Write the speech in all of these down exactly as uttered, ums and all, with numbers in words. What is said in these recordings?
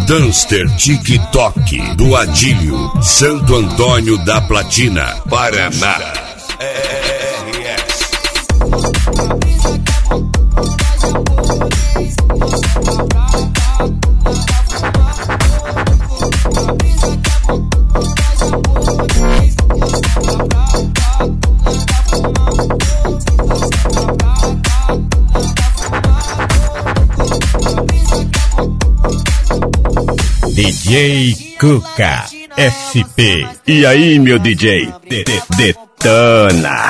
Danster TikTok do Adílio, Santo Antônio da Platina, Paraná. R S. D J Cuca S P. E aí, meu D J? De -de Detona.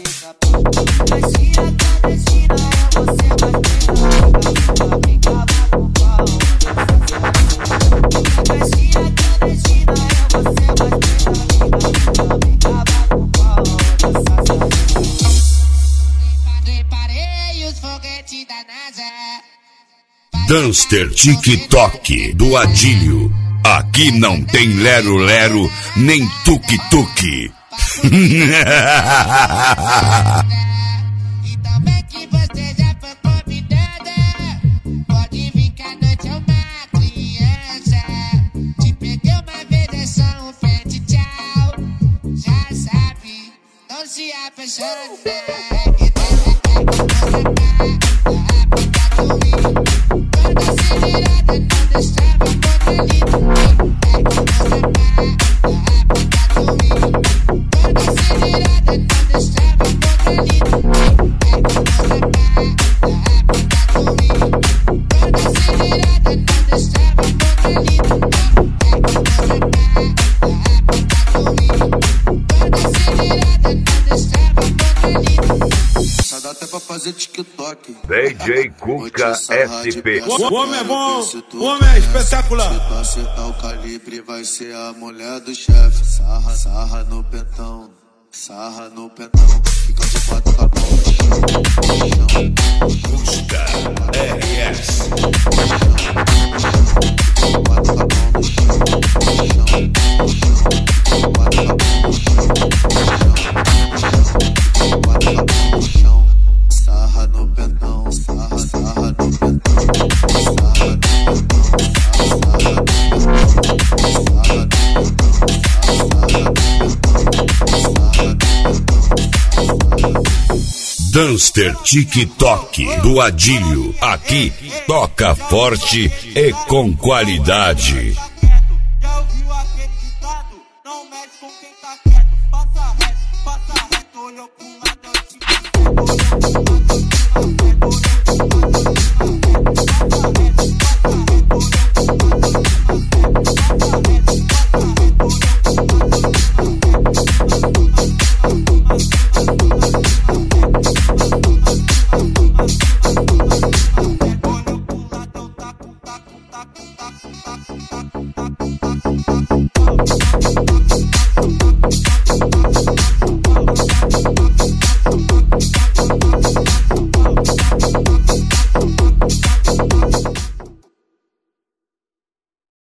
Danster TikTok do Adílio. Aqui não tem lero-lero, nem tuk-tuk. Então vem que você já foi convidada. Pode vir que a noite é uma criança. Te peguei uma vez, é só um frente, tchau. Já sabe, não se apaixona. D J Cuca S P. O homem é bom, o homem é espetacular. Se pra acertar o calibre vai ser a mulher do chefe. Sarra, sarra no pentão, sarra no pentão. Fica de quatro com a mão no chão. Música R S. Fica de quatro com a mão no chão. Quatro com a mão no chão. Quatro com a mão no chão. Sarra no pentão, sarra, sarra no pentão. Sarra no Danster TikTok do Adílio. Aqui toca forte e com qualidade. Já ouviu aquele ditado? Não mexe com quem tá quieto. Passa reto, passa reto, olhou pro lado, olhou pro lado, olhou pro lado, olhou pro lado, olhou pro lado.